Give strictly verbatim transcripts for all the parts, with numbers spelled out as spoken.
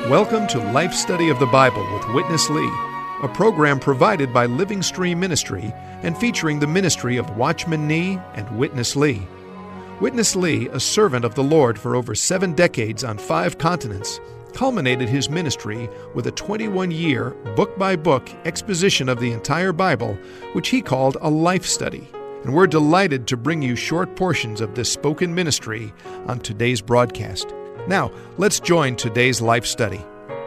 Welcome to Life Study of the Bible with Witness Lee, a program provided by Living Stream Ministry and featuring the ministry of Watchman Nee and Witness Lee. Witness Lee, a servant of the Lord for over seven decades on five continents, culminated his ministry with a twenty-one-year, book-by-book exposition of the entire Bible, which he called a life study. And we're delighted to bring you short portions of this spoken ministry on today's broadcast. Now, let's join today's life study.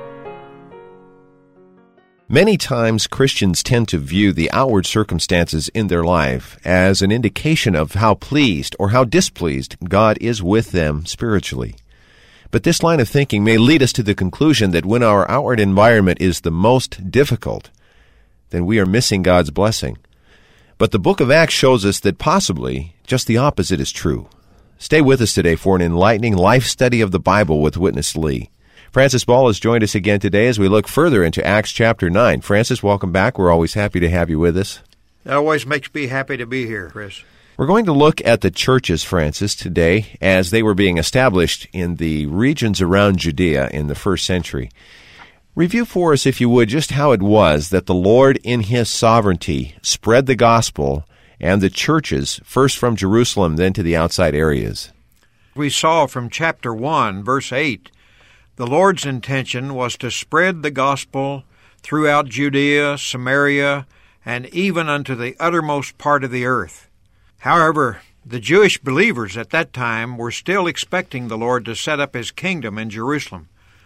Many times Christians tend to view the outward circumstances in their life as an indication of how pleased or how displeased God is with them spiritually. But this line of thinking may lead us to the conclusion that when our outward environment is the most difficult, then we are missing God's blessing. But the book of Acts shows us that possibly just the opposite is true. Stay with us today for an enlightening life study of the Bible with Witness Lee. Francis Ball has joined us again today as we look further into Acts chapter nine. Francis, welcome back. We're always happy to have you with us. It always makes me happy to be here, Chris. We're going to look at the churches, Francis, today as they were being established in the regions around Judea in the first century. Review for us, if you would, just how it was that the Lord in His sovereignty spread the gospel and the churches, first from Jerusalem, then to the outside areas. We saw from chapter one, verse eight, the Lord's intention was to spread the gospel throughout Judea, Samaria, and even unto the uttermost part of the earth. However, the Jewish believers at that time were still expecting the Lord to set up His kingdom in Jerusalem.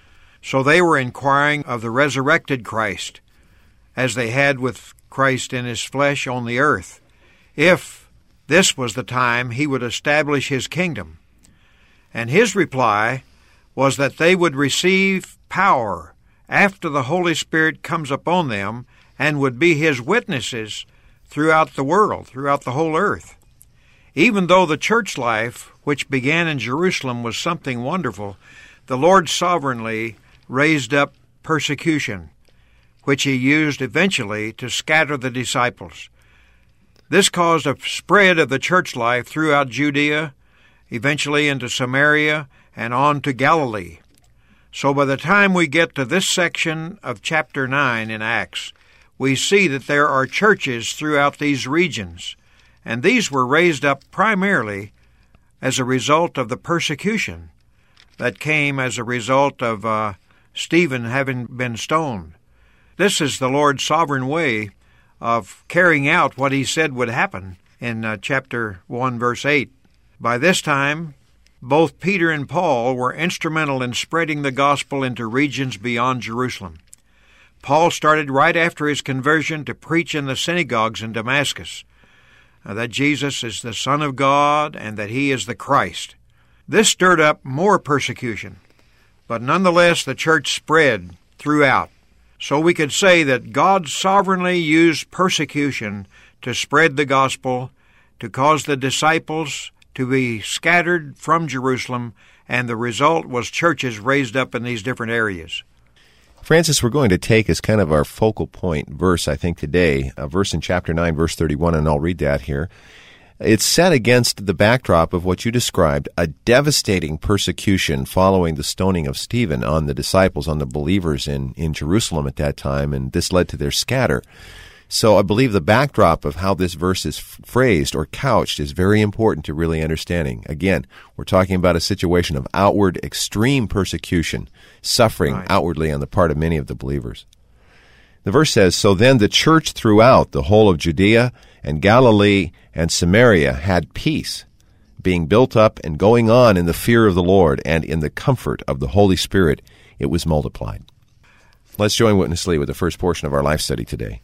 So they were inquiring of the resurrected Christ, as they had with Christ in His flesh on the earth, if this was the time He would establish His kingdom. And His reply was that they would receive power after the Holy Spirit comes upon them and would be His witnesses throughout the world, throughout the whole earth. Even though the church life, which began in Jerusalem, was something wonderful, the Lord sovereignly raised up persecution, which He used eventually to scatter the disciples. This caused a spread of the church life throughout Judea, eventually into Samaria, and on to Galilee. So by the time we get to this section of chapter nine in Acts, we see that there are churches throughout these regions, and these were raised up primarily as a result of the persecution that came as a result of uh, Stephen having been stoned. This is the Lord's sovereign way of carrying out what He said would happen in uh, chapter one, verse eight. By this time, both Peter and Paul were instrumental in spreading the gospel into regions beyond Jerusalem. Paul started right after his conversion to preach in the synagogues in Damascus uh, that Jesus is the Son of God and that He is the Christ. This stirred up more persecution, but nonetheless the church spread throughout. So we could say that God sovereignly used persecution to spread the gospel, to cause the disciples to be scattered from Jerusalem, and the result was churches raised up in these different areas. Francis, we're going to take as kind of our focal point verse, I think, today, a verse in chapter nine, verse thirty-one, and I'll read that here. It's set against the backdrop of what you described, a devastating persecution following the stoning of Stephen on the disciples, on the believers in, in Jerusalem at that time, and this led to their scatter. So I believe the backdrop of how this verse is phrased or couched is very important to really understanding. Again, we're talking about a situation of outward extreme persecution, suffering right. outwardly on the part of many of the believers. The verse says, "So then the church throughout the whole of Judea and Galilee and Samaria had peace, being built up and going on in the fear of the Lord and in the comfort of the Holy Spirit, it was multiplied." Let's join Witness Lee with the first portion of our life study today.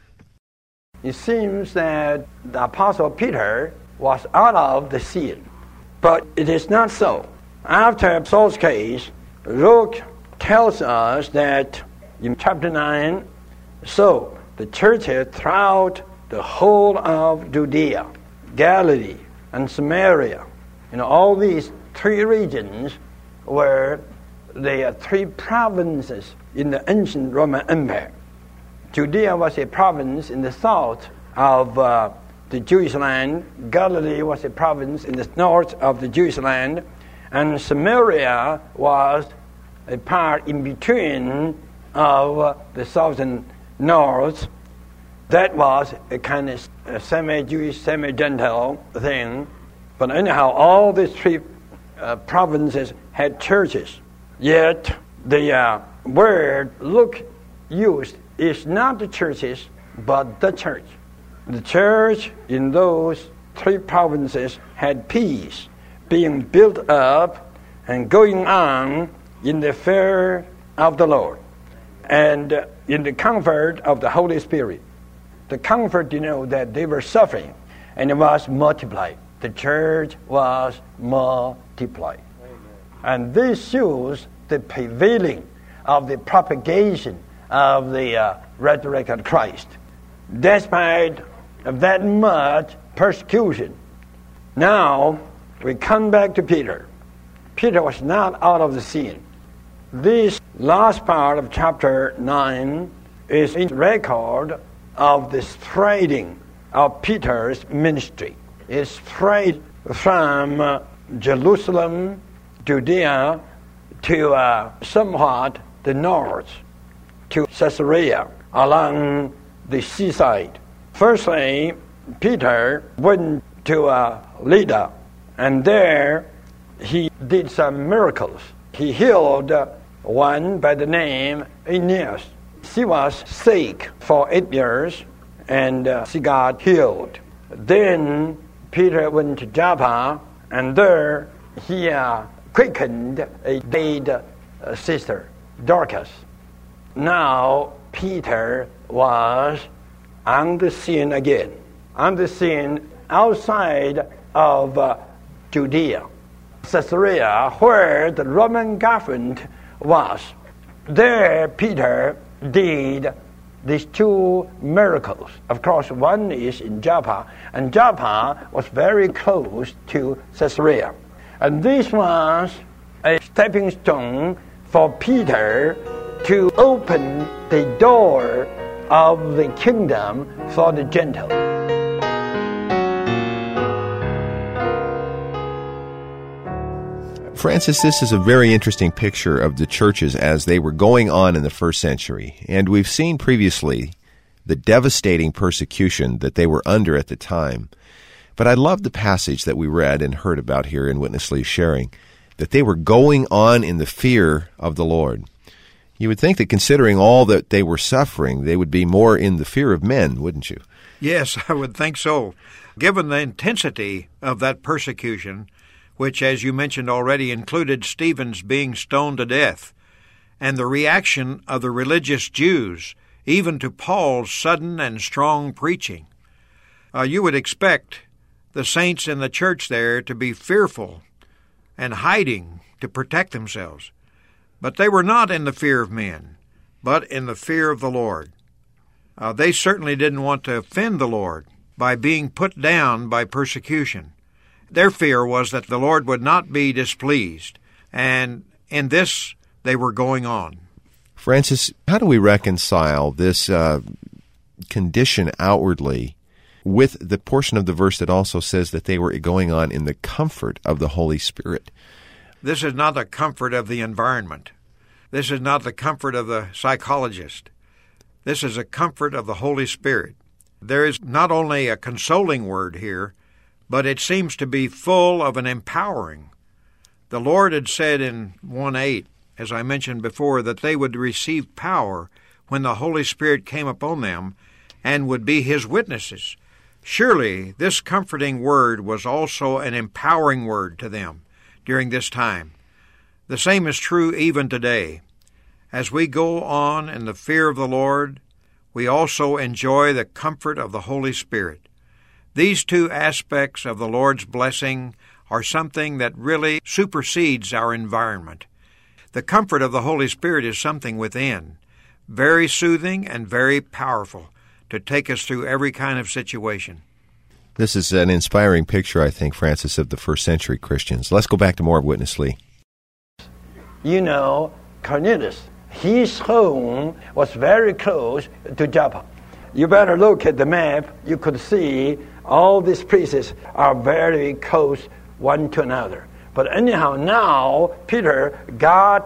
It seems that the Apostle Peter was out of the scene, but it is not so. After Saul's case, Luke tells us that in chapter nine, so the churches throughout the whole of Judea, Galilee, and Samaria, you know, all these three regions were the three provinces in the ancient Roman Empire. Judea was a province in the south of uh, the Jewish land. Galilee was a province in the north of the Jewish land. And Samaria was a part in between of uh, the south and north. That was a kind of a semi-Jewish, semi-Gentile thing. But anyhow, all these three uh, provinces had churches. Yet the uh, word Luke used is not the churches, but the church. The church in those three provinces had peace, being built up and going on in the fear of the Lord and uh, in the comfort of the Holy Spirit. The comfort, you know, that they were suffering, and it was multiplied. The church was multiplied. Amen. And this shows the prevailing of the propagation of the uh, resurrected Christ. Despite of that much persecution, now we come back to Peter. Peter was not out of the scene. This last part of chapter nine is in record of the spreading of Peter's ministry. It spread from uh, Jerusalem, Judea, to uh, somewhat the north, to Caesarea, along the seaside. Firstly, Peter went to uh, Lydda, and there he did some miracles. He healed uh, one by the name Aeneas. She was sick for eight years, and uh, she got healed. Then Peter went to Joppa, and there he uh, quickened a dead uh, sister, Dorcas. Now Peter was on the scene again, on the scene outside of uh, Judea, Caesarea, where the Roman government was. There Peter did these two miracles. Of course, one is in Joppa, and Joppa was very close to Caesarea. And this was a stepping stone for Peter to open the door of the kingdom for the Gentiles. Francis, this is a very interesting picture of the churches as they were going on in the first century. And we've seen previously the devastating persecution that they were under at the time. But I love the passage that we read and heard about here in Witness Lee's sharing, that they were going on in the fear of the Lord. You would think that considering all that they were suffering, they would be more in the fear of men, wouldn't you? Yes, I would think so. Given the intensity of that persecution, which, as you mentioned already, included Stephen's being stoned to death, and the reaction of the religious Jews, even to Paul's sudden and strong preaching. Uh, you would expect the saints in the church there to be fearful and hiding to protect themselves. But they were not in the fear of men, but in the fear of the Lord. Uh, they certainly didn't want to offend the Lord by being put down by persecution. Their fear was that the Lord would not be displeased, and in this they were going on. Francis, how do we reconcile this uh, condition outwardly with the portion of the verse that also says that they were going on in the comfort of the Holy Spirit? This is not the comfort of the environment. This is not the comfort of the psychologist. This is a comfort of the Holy Spirit. There is not only a consoling word here, but it seems to be full of an empowering. The Lord had said in one eight, as I mentioned before, that they would receive power when the Holy Spirit came upon them and would be His witnesses. Surely this comforting word was also an empowering word to them during this time. The same is true even today. As we go on in the fear of the Lord, we also enjoy the comfort of the Holy Spirit. These two aspects of the Lord's blessing are something that really supersedes our environment. The comfort of the Holy Spirit is something within, very soothing and very powerful to take us through every kind of situation. This is an inspiring picture, I think, Francis, of the first century Christians. Let's go back to more of Witness Lee. You know, Cornelius, his home was very close to Joppa. You better look at the map. You could see all these places are very close one to another. But anyhow, now Peter got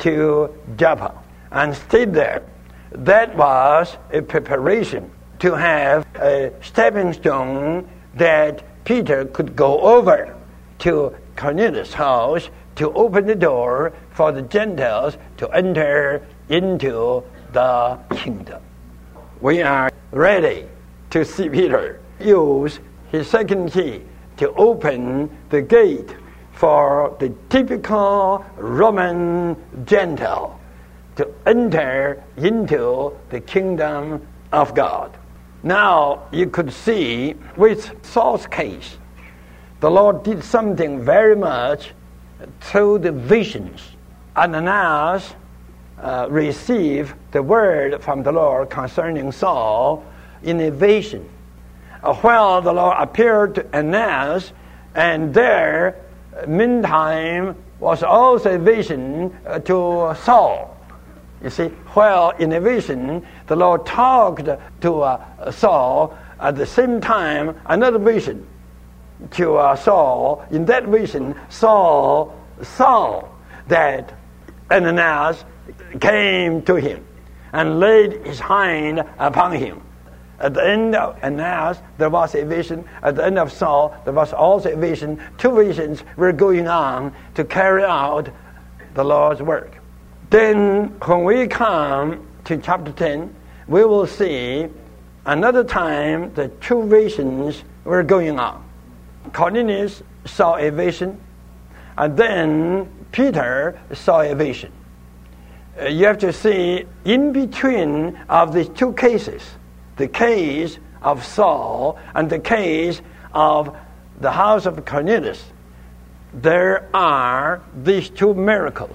to Joppa and stayed there. That was a preparation to have a stepping stone that Peter could go over to Cornelius' house to open the door for the Gentiles to enter into the kingdom. We are ready to see Peter use his second key to open the gate for the typical Roman Gentile to enter into the kingdom of God. Now you could see with Saul's case, the Lord did something very much through the visions. Ananias uh, received the word from the Lord concerning Saul in a vision. Uh, while the Lord appeared to Ananias, and there, meantime, was also a vision uh, to Saul. You see, while in a vision, the Lord talked to uh, Saul, at the same time, another vision to uh, Saul. In that vision, Saul saw that Ananias came to him and laid his hand upon him. At the end of Ananias, there was a vision. At the end of Saul, there was also a vision. Two visions were going on to carry out the Lord's work. Then, when we come to chapter ten, we will see another time the two visions were going on. Cornelius saw a vision, and then Peter saw a vision. Uh, you have to see in between of these two cases, the case of Saul and the case of the house of Cornelius, there are these two miracles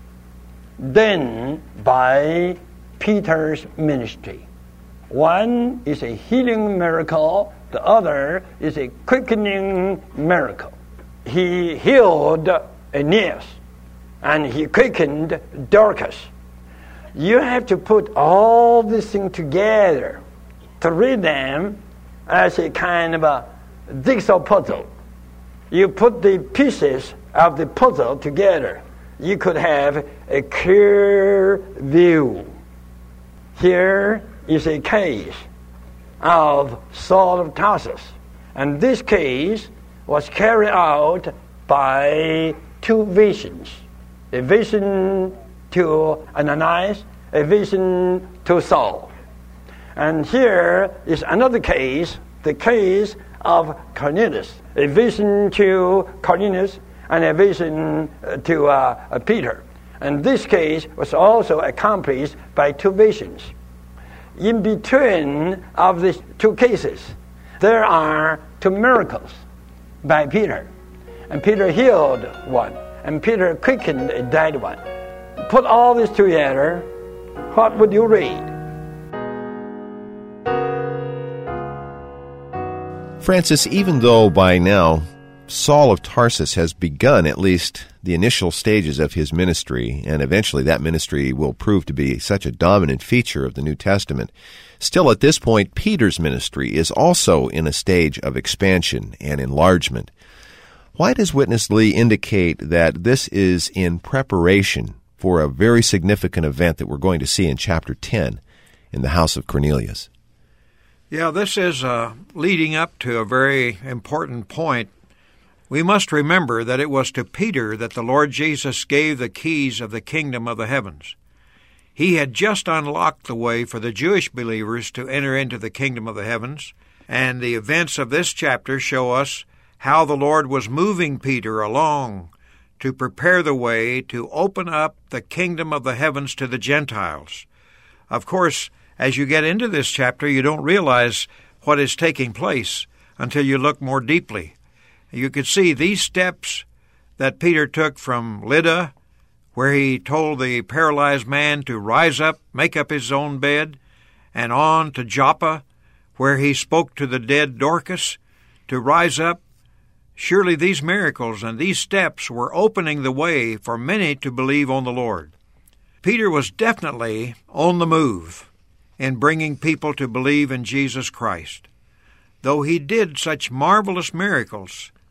done by Peter's ministry. One is a healing miracle, the other is a quickening miracle. He healed Aeneas, and he quickened Dorcas. You have to put all these things together to read them as a kind of a jigsaw puzzle. You put the pieces of the puzzle together, you could have a clear view. Here is a case of Saul of Tarsus, and this case was carried out by two visions. A vision to Ananias, a vision to Saul. And here is another case, the case of Cornelius, a vision to Cornelius and a vision to uh, Peter. And this case was also accomplished by two visions. In between of these two cases, there are two miracles by Peter. And Peter healed one, and Peter quickened a dead one. Put all this together, what would you read? Francis, even though by now Saul of Tarsus has begun at least the initial stages of his ministry, and eventually that ministry will prove to be such a dominant feature of the New Testament, still at this point Peter's ministry is also in a stage of expansion and enlargement. Why does Witness Lee indicate that this is in preparation for a very significant event that we're going to see in chapter ten in the house of Cornelius? Yeah, this is uh, leading up to a very important point. We must remember that it was to Peter that the Lord Jesus gave the keys of the kingdom of the heavens. He had just unlocked the way for the Jewish believers to enter into the kingdom of the heavens, and the events of this chapter show us how the Lord was moving Peter along to prepare the way to open up the kingdom of the heavens to the Gentiles. Of course, as you get into this chapter, you don't realize what is taking place until you look more deeply. You could see these steps that Peter took from Lydda, where he told the paralyzed man to rise up, make up his own bed, and on to Joppa, where he spoke to the dead Dorcas to rise up. Surely these miracles and these steps were opening the way for many to believe on the Lord. Peter was definitely on the move in bringing people to believe in Jesus Christ. Though he did such marvelous miracles,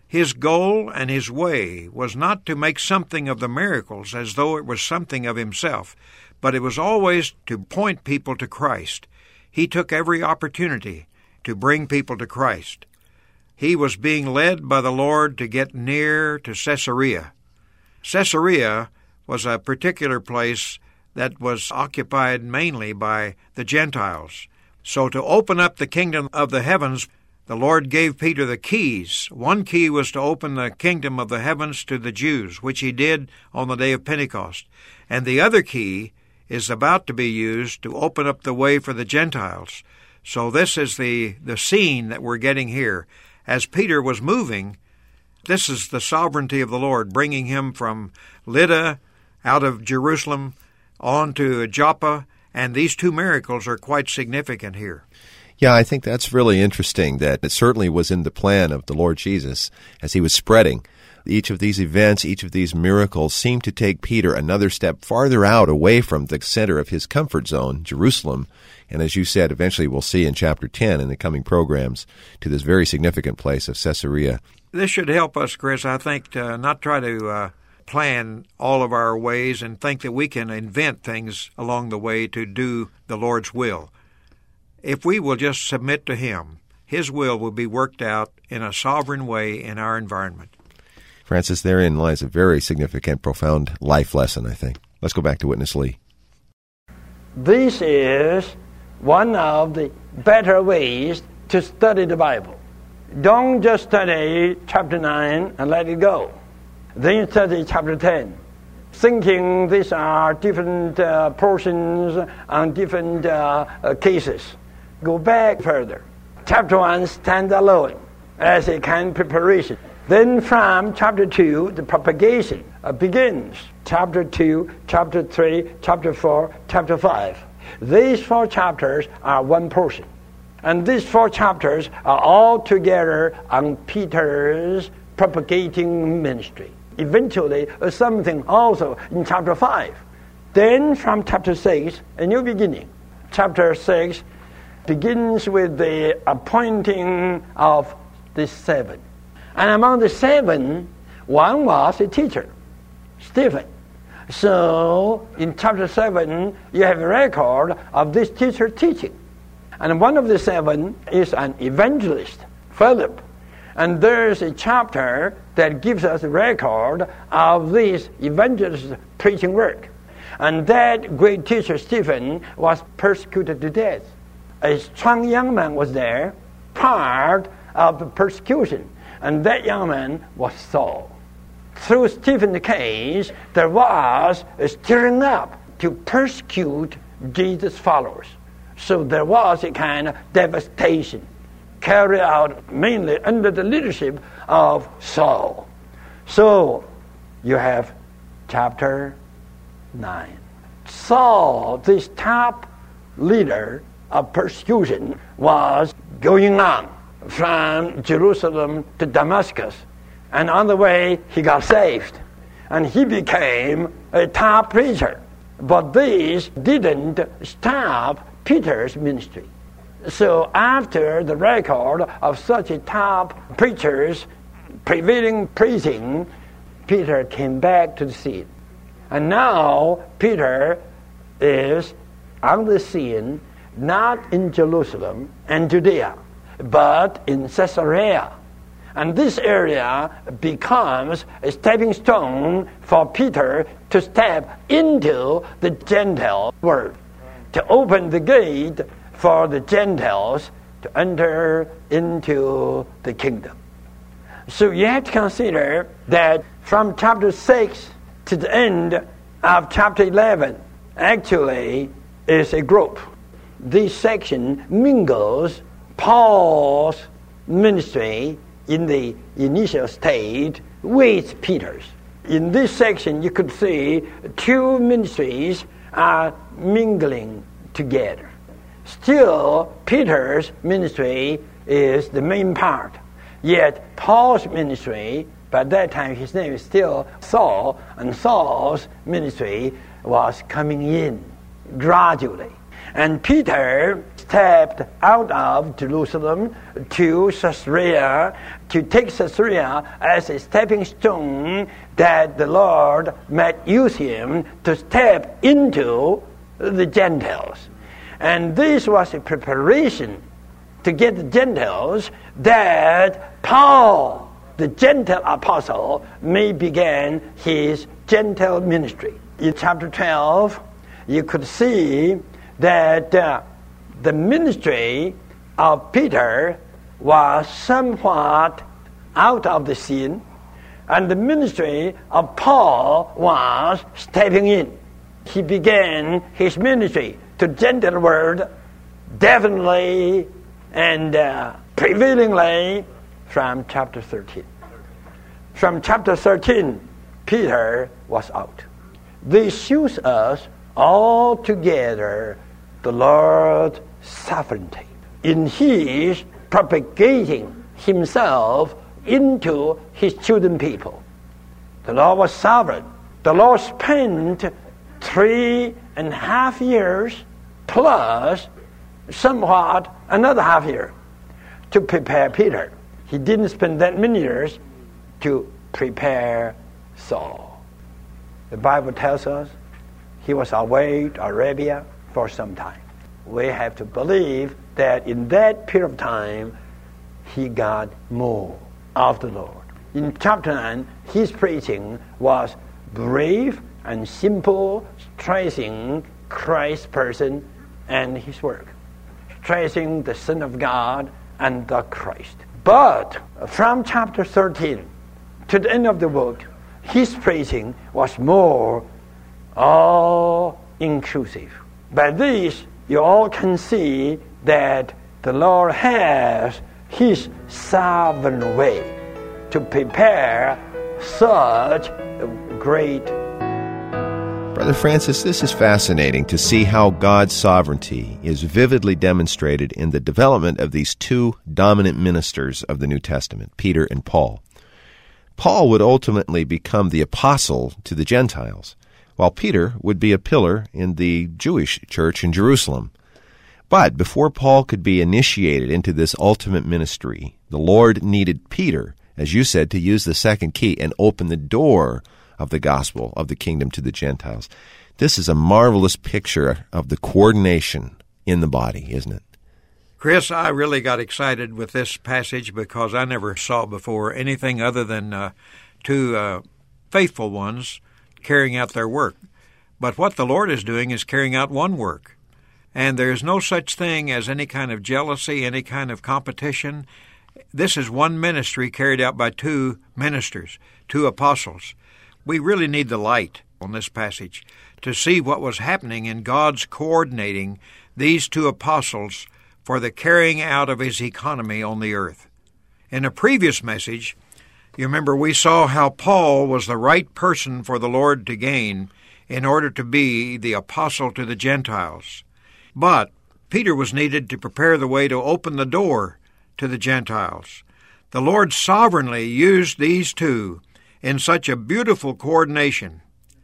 His goal and his way was not to make something of the miracles as though it was something of himself, but it was always to point people to Christ. He took every opportunity to bring people to Christ. He was being led by the Lord to get near to Caesarea. Caesarea was a particular place that was occupied mainly by the Gentiles. So to open up the kingdom of the heavens, the Lord gave Peter the keys. One key was to open the kingdom of the heavens to the Jews, which he did on the day of Pentecost. And the other key is about to be used to open up the way for the Gentiles. So this is the, the scene that we're getting here. As Peter was moving, this is the sovereignty of the Lord, bringing him from Lydda out of Jerusalem on to Joppa, and these two miracles are quite significant here. Yeah, I think that's really interesting, that it certainly was in the plan of the Lord Jesus as he was spreading. Each of these events, each of these miracles seemed to take Peter another step farther out, away from the center of his comfort zone, Jerusalem, and as you said, eventually we'll see in chapter ten in the coming programs, to this very significant place of Caesarea. This should help us, Chris, I think, to not try to uh, plan all of our ways and think that we can invent things along the way to do the Lord's will. If we will just submit to Him, His will will be worked out in a sovereign way in our environment. Francis, therein lies a very significant, profound life lesson, I think. Let's go back to Witness Lee. This is one of the better ways to study the Bible. Don't just study chapter nine and let it go. Then study chapter ten, thinking these are different uh, portions and different uh, uh, cases. Go back further. Chapter one stands alone as a kind of preparation. Then from chapter two, the propagation uh, begins. Chapter two, chapter three, chapter four, chapter five. These four chapters are one portion. And these four chapters are all together on Peter's propagating ministry. Eventually, uh, something also in chapter five. Then from chapter six, a new beginning. Chapter six begins with the appointing of the seven. And among the seven, one was a teacher, Stephen. So in chapter seven, you have a record of this teacher teaching. And one of the seven is an evangelist, Philip. And there's a chapter that gives us a record of this evangelist preaching work. And that great teacher, Stephen, was persecuted to death. A strong young man was there, part of the persecution. And that young man was Saul. Through Stephen's case, there was a stirring up to persecute Jesus' followers. So there was a kind of devastation carried out mainly under the leadership of Saul. So you have chapter nine. Saul, this top leader of persecution, was going on from Jerusalem to Damascus. And on the way, he got saved. And he became a top preacher. But this didn't stop Peter's ministry. So after the record of such a top preachers prevailing preaching, Peter came back to the scene. And now Peter is on the scene, not in Jerusalem and Judea, but in Caesarea. And this area becomes a stepping stone for Peter to step into the Gentile world, to open the gate for the Gentiles to enter into the kingdom. So you have to consider that from chapter six to the end of chapter eleven actually is a group. This section mingles Paul's ministry in the initial state with Peter's. In this section you could see two ministries are mingling together. Still, Peter's ministry is the main part. Yet Paul's ministry, by that time his name is still Saul, and Saul's ministry was coming in gradually. And Peter stepped out of Jerusalem to Caesarea, to take Caesarea as a stepping stone that the Lord might use him to step into the Gentiles. And this was a preparation to get the Gentiles that Paul, the Gentile apostle, may begin his Gentile ministry. In chapter twelve, you could see that uh, the ministry of Peter was somewhat out of the scene, and the ministry of Paul was stepping in. He began his ministry to Gentile world definitely and uh, prevailingly from chapter thirteen. From chapter thirteen, Peter was out. This shows us altogether the Lord's sovereignty in his propagating himself into his chosen people. The Lord was sovereign. The Lord spent three and a half years plus somewhat another half year to prepare Peter. He didn't spend that many years to prepare Saul. The Bible tells us he was away to Arabia for some time. We have to believe that in that period of time, he got more of the Lord. In chapter nine, his preaching was brave and simple, stressing Christ's person and his work, stressing the Son of God and the Christ. But from chapter thirteen to the end of the book, his preaching was more all-inclusive. By this, you all can see that the Lord has his sovereign way to prepare such a great. Brother Francis, this is fascinating to see how God's sovereignty is vividly demonstrated in the development of these two dominant ministers of the New Testament, Peter and Paul. Paul would ultimately become the apostle to the Gentiles, while Peter would be a pillar in the Jewish church in Jerusalem. But before Paul could be initiated into this ultimate ministry, the Lord needed Peter, as you said, to use the second key and open the door of the gospel of the kingdom to the Gentiles. This is a marvelous picture of the coordination in the body, isn't it? Chris, I really got excited with this passage because I never saw before anything other than uh, two uh, faithful ones carrying out their work. But what the Lord is doing is carrying out one work. And there's no such thing as any kind of jealousy, any kind of competition. This is one ministry carried out by two ministers, two apostles. We really need the light on this passage to see what was happening in God's coordinating these two apostles for the carrying out of his economy on the earth. In a previous message, you remember we saw how Paul was the right person for the Lord to gain in order to be the apostle to the Gentiles. But Peter was needed to prepare the way to open the door to the Gentiles. The Lord sovereignly used these two in such a beautiful coordination.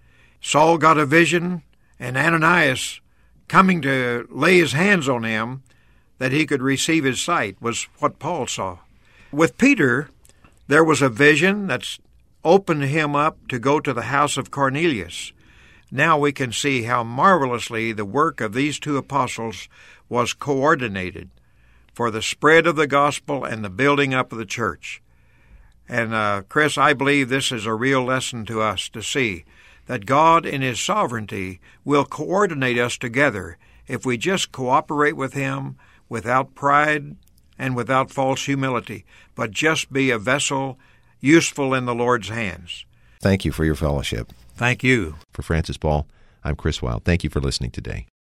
Saul got a vision, and Ananias, coming to lay his hands on him that he could receive his sight, was what Paul saw. With Peter, there was a vision that's opened him up to go to the house of Cornelius. Now we can see how marvelously the work of these two apostles was coordinated for the spread of the gospel and the building up of the church. And, uh, Chris, I believe this is a real lesson to us to see that God in his sovereignty will coordinate us together if we just cooperate with him without pride and without false humility, but just be a vessel useful in the Lord's hands. Thank you for your fellowship. Thank you. For Francis Ball, I'm Chris Wilde. Thank you for listening today.